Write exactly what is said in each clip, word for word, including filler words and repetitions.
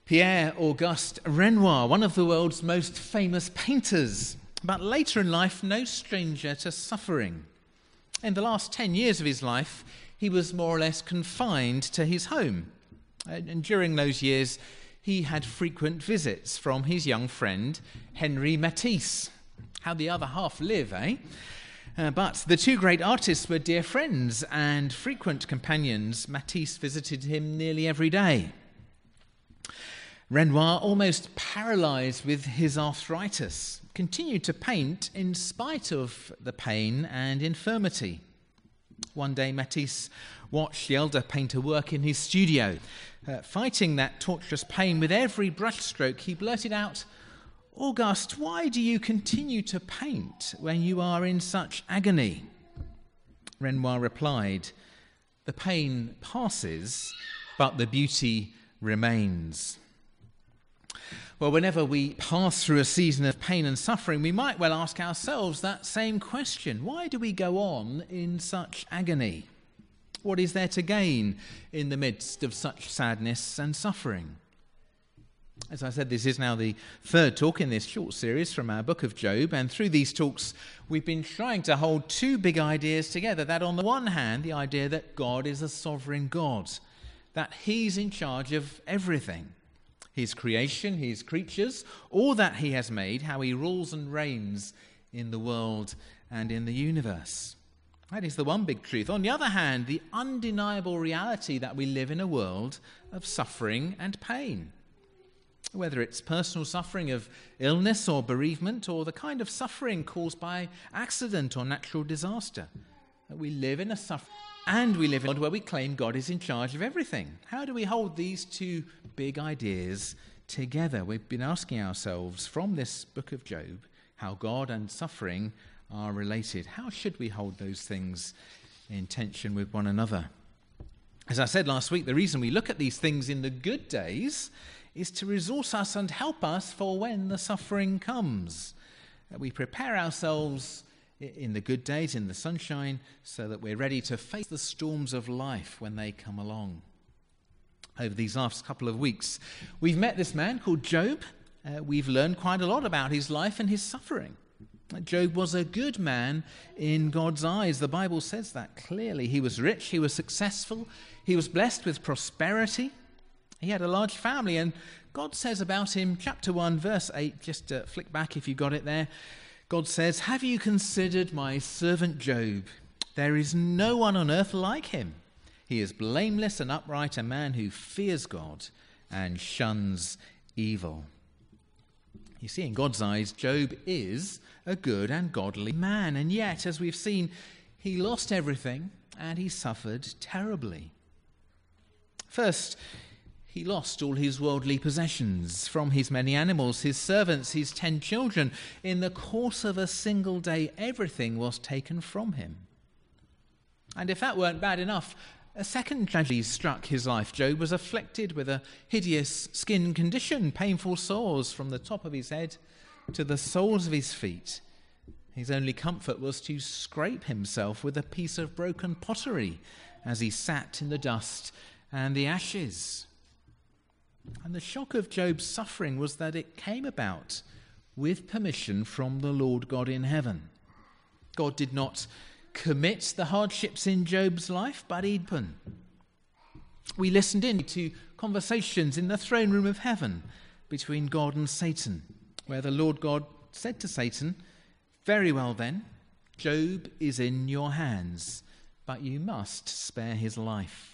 Pierre-Auguste Renoir, one of the world's most famous painters, but later in life no stranger to suffering. In the last ten years of his life, he was more or less confined to his home. And during those years, he had frequent visits from his young friend, Henri Matisse. How the other half live, eh? Uh, but the two great artists were dear friends and frequent companions. Matisse visited him nearly every day. Renoir, almost paralyzed with his arthritis, continued to paint in spite of the pain and infirmity. One day Matisse watched the elder painter work in his studio. Uh, fighting that torturous pain with every brushstroke, he blurted out, "Auguste, why do you continue to paint when you are in such agony?" Renoir replied, "The pain passes, but the beauty remains." Well, whenever we pass through a season of pain and suffering, we might well ask ourselves that same question. Why do we go on in such agony? What is there to gain in the midst of such sadness and suffering? As I said, this is now the third talk in this short series from our book of Job, and through these talks we've been trying to hold two big ideas together. That on the one hand, the idea that God is a sovereign God, that he's in charge of everything. His creation, his creatures, all that he has made, how he rules and reigns in the world and in the universe. That is the one big truth. On the other hand, the undeniable reality that we live in a world of suffering and pain. Whether it's personal suffering of illness or bereavement, or the kind of suffering caused by accident or natural disaster. We live in a suffering, and we live in a world where we claim God is in charge of everything. How do we hold these two big ideas together? We've been asking ourselves from this book of Job how God and suffering are related. How should we hold those things in tension with one another? As I said last week, the reason we look at these things in the good days is to resource us and help us for when the suffering comes. That we prepare ourselves in the good days, in the sunshine, so that we're ready to face the storms of life when they come along. Over these last couple of weeks, we've met this man called Job. Uh, we've learned quite a lot about his life and his suffering. Job was a good man in God's eyes. The Bible says that clearly. He was rich, he was successful, he was blessed with prosperity. He had a large family, and God says about him, chapter one, verse eight, just uh, flick back if you've got it there. God says, "Have you considered my servant Job? There is no one on earth like him. He is blameless and upright, a man who fears God and shuns evil." You see, in God's eyes, Job is a good and godly man, and yet, as we've seen, he lost everything and he suffered terribly. First, he lost all his worldly possessions, from his many animals, his servants, his ten children. In the course of a single day, everything was taken from him. And if that weren't bad enough, a second tragedy struck his life. Job was afflicted with a hideous skin condition, painful sores from the top of his head to the soles of his feet. His only comfort was to scrape himself with a piece of broken pottery as he sat in the dust and the ashes. And the shock of Job's suffering was that it came about with permission from the Lord God in heaven. God did not commit the hardships in Job's life, but he'd open. We listened in to conversations in the throne room of heaven between God and Satan, where the Lord God said to Satan, "Very well then, Job is in your hands, but you must spare his life."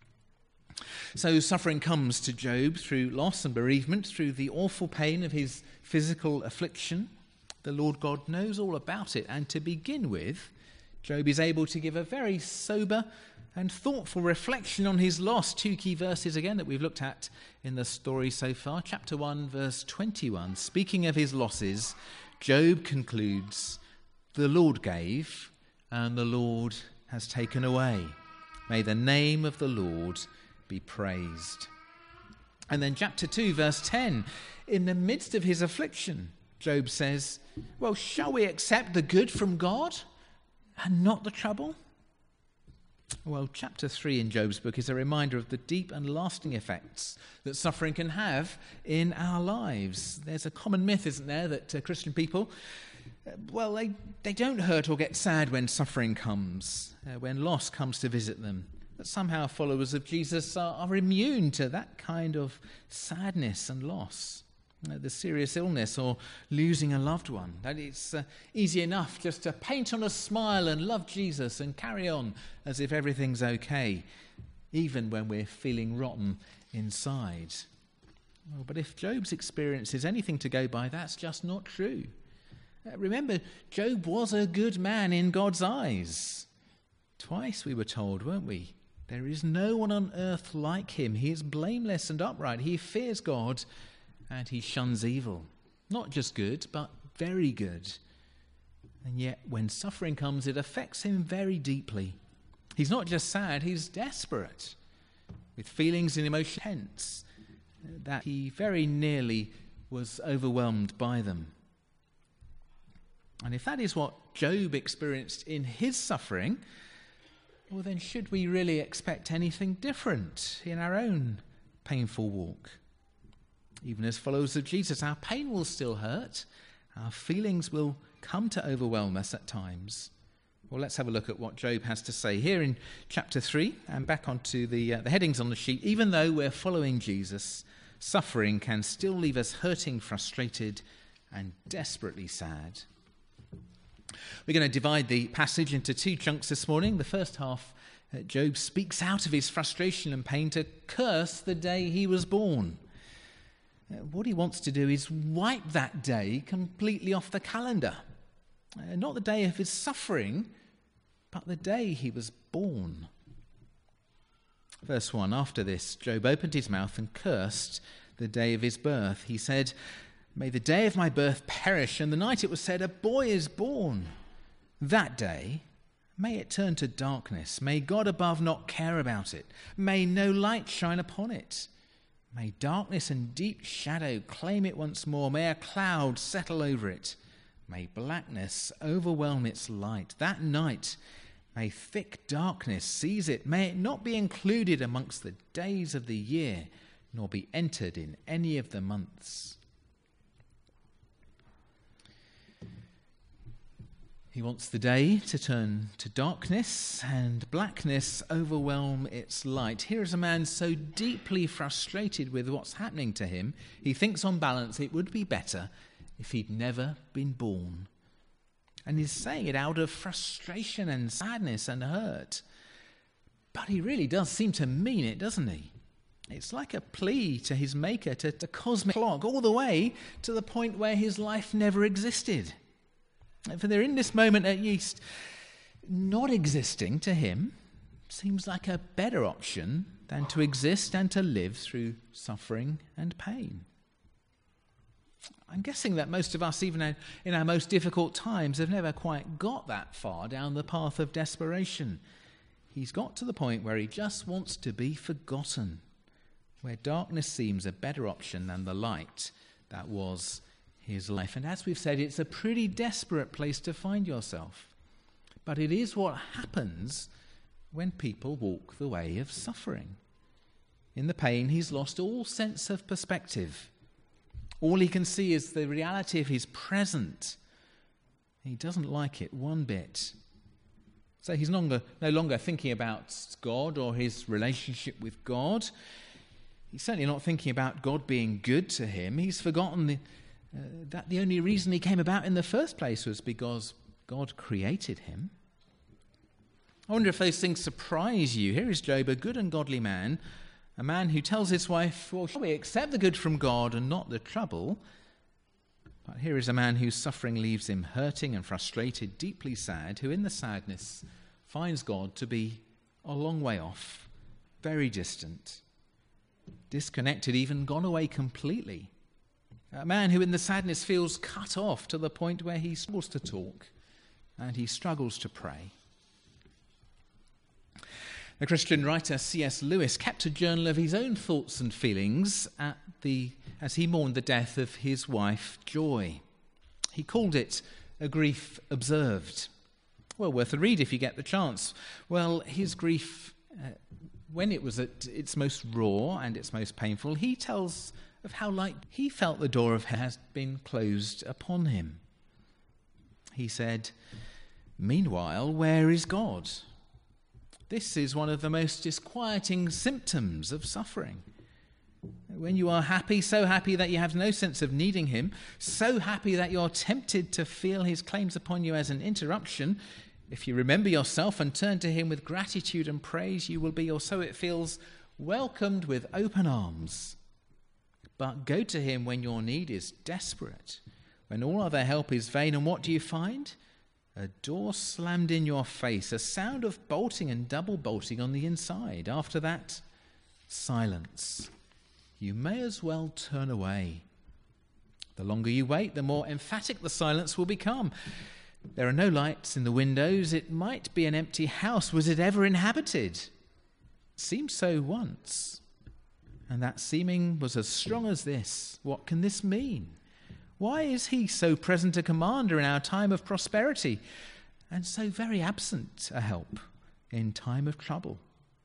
So suffering comes to Job through loss and bereavement, through the awful pain of his physical affliction. The Lord God knows all about it, and to begin with, Job is able to give a very sober and thoughtful reflection on his loss. Two key verses again that we've looked at in the story so far. Chapter one, verse twenty-one. Speaking of his losses, Job concludes, "The Lord gave, and the Lord has taken away. May the name of the Lord be praised." And then chapter two, verse ten. In the midst of his affliction, Job says, "Well, shall we accept the good from God and not the trouble?" Well, chapter three in Job's book is a reminder of the deep and lasting effects that suffering can have in our lives. There's a common myth, isn't there, that uh, Christian people, uh, well, they, they don't hurt or get sad when suffering comes, uh, when loss comes to visit them. That somehow followers of Jesus are, are immune to that kind of sadness and loss, uh, the serious illness or losing a loved one. That it's uh, easy enough just to paint on a smile and love Jesus and carry on as if everything's okay, even when we're feeling rotten inside. Well, but if Job's experience is anything to go by, that's just not true. Uh, remember, Job was a good man in God's eyes. Twice we were told, weren't we? There is no one on earth like him. He is blameless and upright. He fears God and he shuns evil. Not just good, but very good. And yet when suffering comes, it affects him very deeply. He's not just sad, he's desperate, with feelings and emotions tense, that he very nearly was overwhelmed by them. And if that is what Job experienced in his suffering, well, then should we really expect anything different in our own painful walk? Even as followers of Jesus, our pain will still hurt. Our feelings will come to overwhelm us at times. Well, let's have a look at what Job has to say here in chapter three, and back onto the, uh, the headings on the sheet. Even though we're following Jesus, suffering can still leave us hurting, frustrated, and desperately sad. We're going to divide the passage into two chunks this morning. The first half, uh, Job speaks out of his frustration and pain to curse the day he was born. Uh, what he wants to do is wipe that day completely off the calendar. Uh, not the day of his suffering, but the day he was born. Verse one, after this, Job opened his mouth and cursed the day of his birth. He said, "May the day of my birth perish, and the night it was said, a boy is born. That day, may it turn to darkness. May God above not care about it. May no light shine upon it. May darkness and deep shadow claim it once more. May a cloud settle over it. May blackness overwhelm its light. That night, may thick darkness seize it. May it not be included amongst the days of the year, nor be entered in any of the months." He wants the day to turn to darkness and blackness overwhelm its light. Here is a man so deeply frustrated with what's happening to him, he thinks on balance it would be better if he'd never been born. And he's saying it out of frustration and sadness and hurt. But he really does seem to mean it, doesn't he? It's like a plea to his maker to, to cosmic clock all the way to the point where his life never existed. For there in this moment at least, not existing to him seems like a better option than to exist and to live through suffering and pain. I'm guessing that most of us, even in our most difficult times, have never quite got that far down the path of desperation. He's got to the point where he just wants to be forgotten, where darkness seems a better option than the light that was his life. And as we've said, it's a pretty desperate place to find yourself. But it is what happens when people walk the way of suffering. In the pain, he's lost all sense of perspective. All he can see is the reality of his present. He doesn't like it one bit. So he's no longer, no longer thinking about God or his relationship with God. He's certainly not thinking about God being good to him. He's forgotten the Uh, that the only reason he came about in the first place was because God created him. I wonder if those things surprise you. Here is Job, a good and godly man, a man who tells his wife, well, shall we accept the good from God and not the trouble? But here is a man whose suffering leaves him hurting and frustrated, deeply sad, who in the sadness finds God to be a long way off, very distant, disconnected, even gone away completely. A man who in the sadness feels cut off to the point where he struggles to talk and he struggles to pray. The Christian writer C S Lewis kept a journal of his own thoughts and feelings at the, as he mourned the death of his wife, Joy. He called it a grief observed. Well, worth a read if you get the chance. Well, his grief, uh, when it was at its most raw and its most painful, he tells of how like he felt the door of hell has been closed upon him. He said, "Meanwhile, where is God?" This is one of the most disquieting symptoms of suffering. When you are happy, so happy that you have no sense of needing him, so happy that you're tempted to feel his claims upon you as an interruption, if you remember yourself and turn to him with gratitude and praise, you will be, or so it feels, welcomed with open arms. But go to him when your need is desperate, when all other help is vain, and what do you find? A door slammed in your face, a sound of bolting and double bolting on the inside. After that, silence. You may as well turn away. The longer you wait, the more emphatic the silence will become. There are no lights in the windows. It might be an empty house. Was it ever inhabited? It seemed so once. And that seeming was as strong as this. What can this mean? Why is he so present a commander in our time of prosperity and so very absent a help in time of trouble?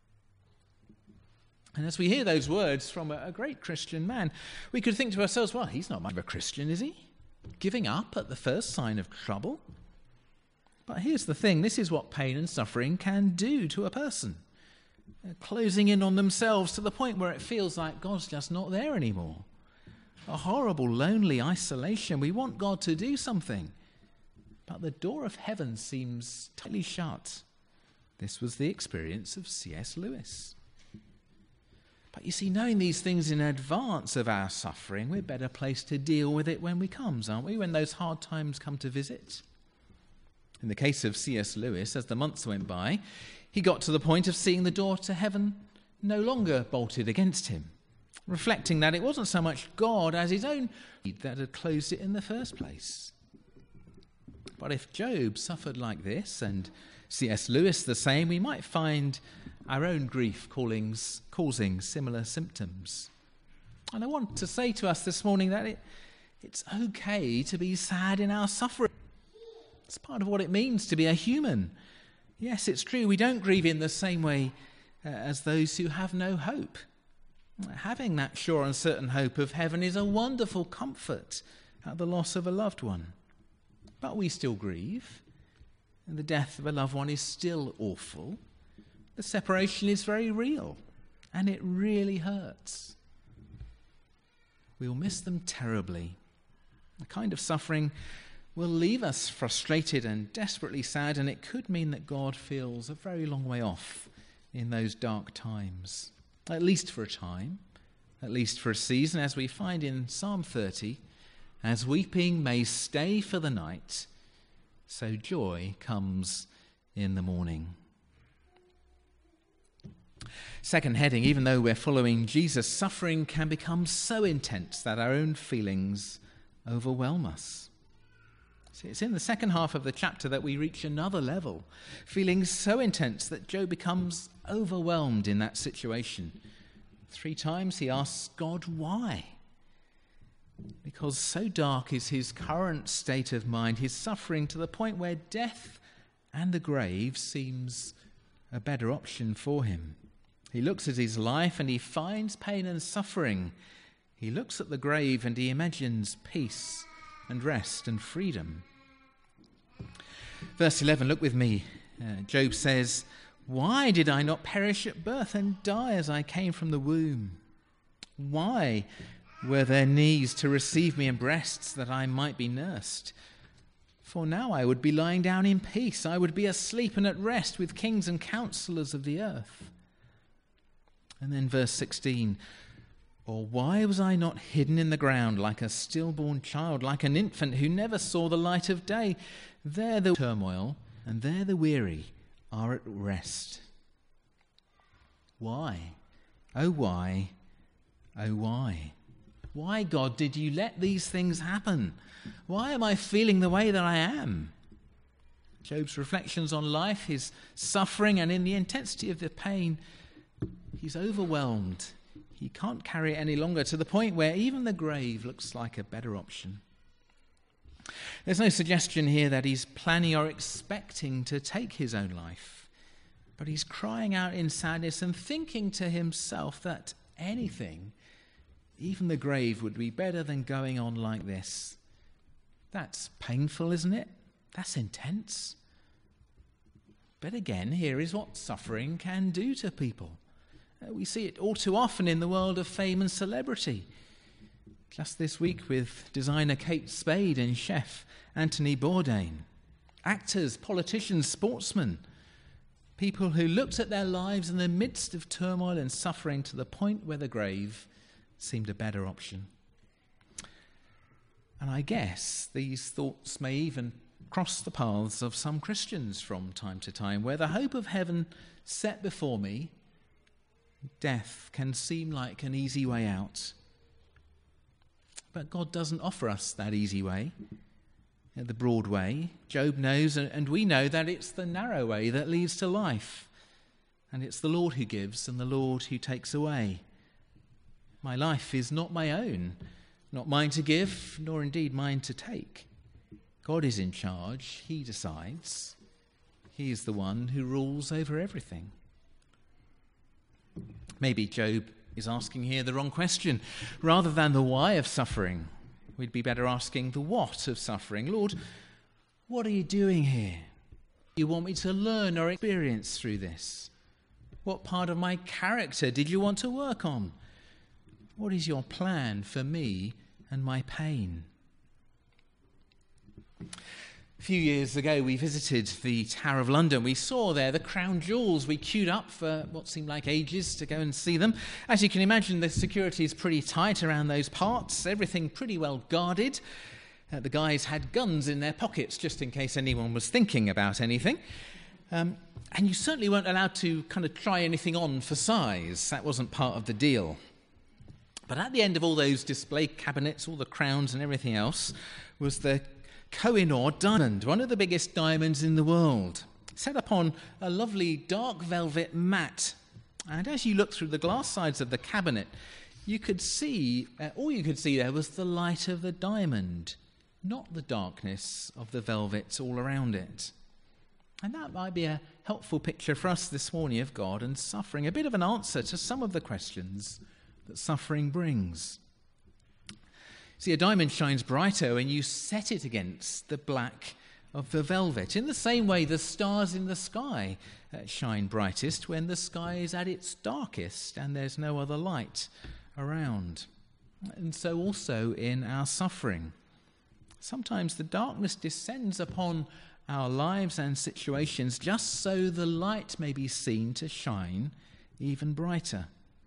And as we hear those words from a, a great Christian man, we could think to ourselves, well, he's not much of a Christian, is he? Giving up at the first sign of trouble? But here's the thing, this is what pain and suffering can do to a person. Uh, closing in on themselves to the point where it feels like God's just not there anymore. A horrible, lonely isolation. We want God to do something. But the door of heaven seems tightly shut. This was the experience of C S Lewis. But you see, knowing these things in advance of our suffering, we're better placed to deal with it when we comes, aren't we? When those hard times come to visit. In the case of C S Lewis, as the months went by, he got to the point of seeing the door to heaven no longer bolted against him, reflecting that it wasn't so much God as his own that had closed it in the first place. But if Job suffered like this, and C S Lewis the same, we might find our own grief callings, causing similar symptoms. And I want to say to us this morning that it, it's okay to be sad in our suffering. It's part of what it means to be a human. Yes, it's true, we don't grieve in the same way uh, as those who have no hope. Having that sure and certain hope of heaven is a wonderful comfort at the loss of a loved one. But we still grieve, and the death of a loved one is still awful. The separation is very real, and it really hurts. We'll miss them terribly. The kind of suffering will leave us frustrated and desperately sad, and it could mean that God feels a very long way off in those dark times, at least for a time, at least for a season, as we find in Psalm thirty, as weeping may stay for the night, so joy comes in the morning. Second heading, even though we're following Jesus, suffering can become so intense that our own feelings overwhelm us. See, it's in the second half of the chapter that we reach another level, feelings so intense that Job becomes overwhelmed in that situation. Three times he asks God, why? Because so dark is his current state of mind, his suffering, to the point where death and the grave seems a better option for him. He looks at his life and he finds pain and suffering. He looks at the grave and he imagines peace and rest and freedom. Verse eleven, look with me. Uh, Job says, "Why did I not perish at birth and die as I came from the womb? Why were there knees to receive me and breasts that I might be nursed? For now I would be lying down in peace. I would be asleep and at rest with kings and counselors of the earth." And then verse sixteen, "Or why was I not hidden in the ground like a stillborn child, like an infant who never saw the light of day? There the turmoil and there the weary are at rest." Why? Oh, why? Oh, why? Why, God, did you let these things happen? Why am I feeling the way that I am? Job's reflections on life, his suffering, and in the intensity of the pain, he's overwhelmed. He can't carry it any longer, to the point where even the grave looks like a better option. There's no suggestion here that he's planning or expecting to take his own life, but he's crying out in sadness and thinking to himself that anything, even the grave, would be better than going on like this. That's painful, isn't it? That's intense. But again, here is what suffering can do to people. We see it all too often in the world of fame and celebrity. Just this week with designer Kate Spade and chef Anthony Bourdain. Actors, politicians, sportsmen. People who looked at their lives in the midst of turmoil and suffering to the point where the grave seemed a better option. And I guess these thoughts may even cross the paths of some Christians from time to time, where the hope of heaven set before me, death can seem like an easy way out. But God doesn't offer us that easy way, the broad way. Job knows, and we know, that it's the narrow way that leads to life. And it's the Lord who gives and the Lord who takes away. My life is not my own, not mine to give, nor indeed mine to take. God is in charge. He decides. He is the one who rules over everything. Maybe Job is asking here the wrong question. Rather than the why of suffering, we'd be better asking the what of suffering. Lord, what are you doing here? You want me to learn or experience through this? What part of my character did you want to work on? What is your plan for me and my pain? A few years ago, we visited the Tower of London. We saw there the crown jewels. We queued up for what seemed like ages to go and see them. As you can imagine, the security is pretty tight around those parts, everything pretty well guarded. Uh, the guys had guns in their pockets just in case anyone was thinking about anything. Um, and you certainly weren't allowed to kind of try anything on for size. That wasn't part of the deal. But at the end of all those display cabinets, all the crowns and everything else, was the Koh-i-Noor diamond, one of the biggest diamonds in the world, set upon a lovely dark velvet mat. And as you looked through the glass sides of the cabinet, you could see, uh, all you could see there was the light of the diamond, not the darkness of the velvet all around it. And that might be a helpful picture for us this morning of God and suffering, a bit of an answer to some of the questions that suffering brings. See, a diamond shines brighter when you set it against the black of the velvet. In the same way, the stars in the sky uh, shine brightest when the sky is at its darkest and there's no other light around. And so also in our suffering. Sometimes the darkness descends upon our lives and situations just so the light may be seen to shine even brighter.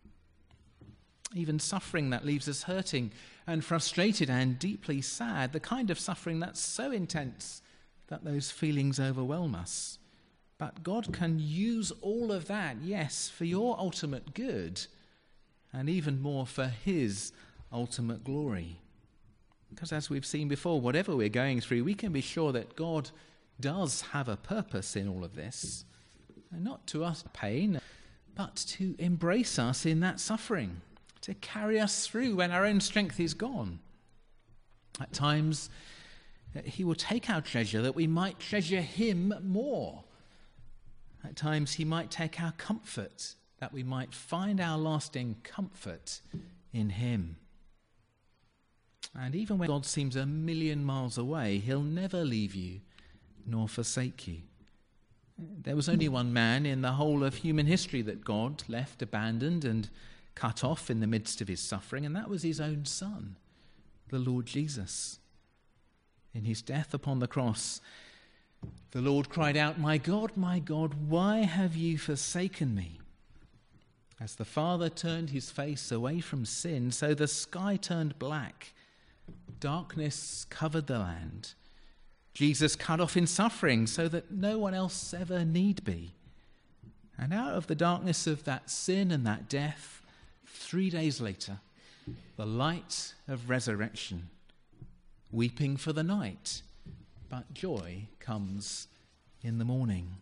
Even suffering that leaves us hurting and frustrated and deeply sad, the kind of suffering that's so intense that those feelings overwhelm us. But God can use all of that, yes, for your ultimate good, and even more for his ultimate glory. Because as we've seen before, whatever we're going through, we can be sure that God does have a purpose in all of this. And not to us pain, but to embrace us in that suffering, to carry us through when our own strength is gone. At times, he will take our treasure that we might treasure him more. At times, he might take our comfort that we might find our lasting comfort in him. And even when God seems a million miles away, he'll never leave you nor forsake you. There was only one man in the whole of human history that God left abandoned and cut off in the midst of his suffering, and that was his own son, the Lord Jesus. In his death upon the cross, the Lord cried out, "My God, my God, why have you forsaken me?" As the Father turned his face away from sin, so the sky turned black. Darkness covered the land. Jesus cut off in suffering so that no one else ever need be. And out of the darkness of that sin and that death, three days later, the light of resurrection, weeping for the night, but joy comes in the morning.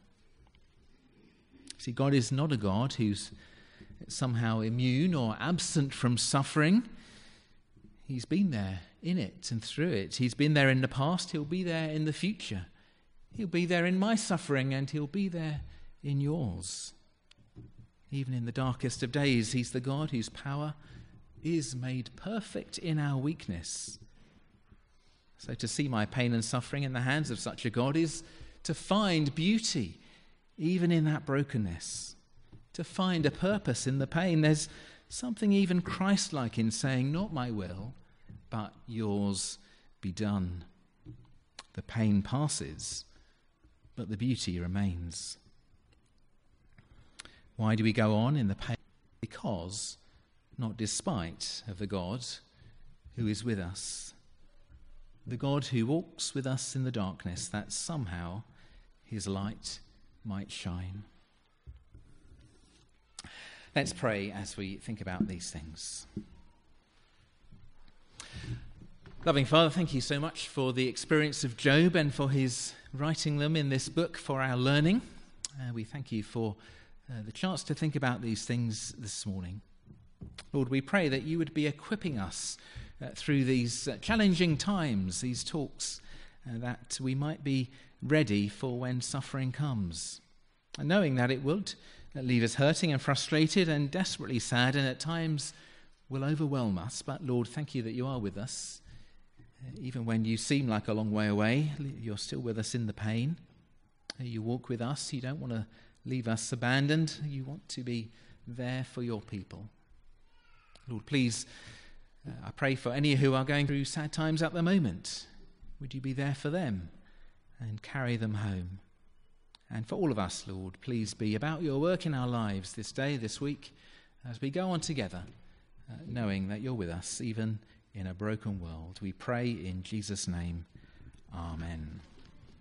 See, God is not a God who's somehow immune or absent from suffering. He's been there in it and through it. He's been there in the past. He'll be there in the future. He'll be there in my suffering, and he'll be there in yours. Even in the darkest of days, he's the God whose power is made perfect in our weakness. So to see my pain and suffering in the hands of such a God is to find beauty even in that brokenness, to find a purpose in the pain. There's something even Christ-like in saying, not my will, but yours be done. The pain passes, but the beauty remains. Why do we go on in the pain? Because, not despite, of the God who is with us. The God who walks with us in the darkness, that somehow his light might shine. Let's pray as we think about these things. Loving Father, thank you so much for the experience of Job and for his writing them in this book for our learning. Uh, we thank you for uh, the chance to think about these things this morning. Lord, we pray that you would be equipping us uh, through these uh, challenging times, these talks, uh, that we might be ready for when suffering comes. And knowing that it would uh, leave us hurting and frustrated and desperately sad, and at times will overwhelm us. But Lord, thank you that you are with us. Uh, even when you seem like a long way away, you're still with us in the pain. Uh, you walk with us. You don't want to leave us abandoned. You want to be there for your people. Lord, please, uh, I pray for any who are going through sad times at the moment. Would you be there for them and carry them home? And for all of us, Lord, please be about your work in our lives this day, this week, as we go on together, uh, knowing that you're with us, even in a broken world. We pray in Jesus' name. Amen.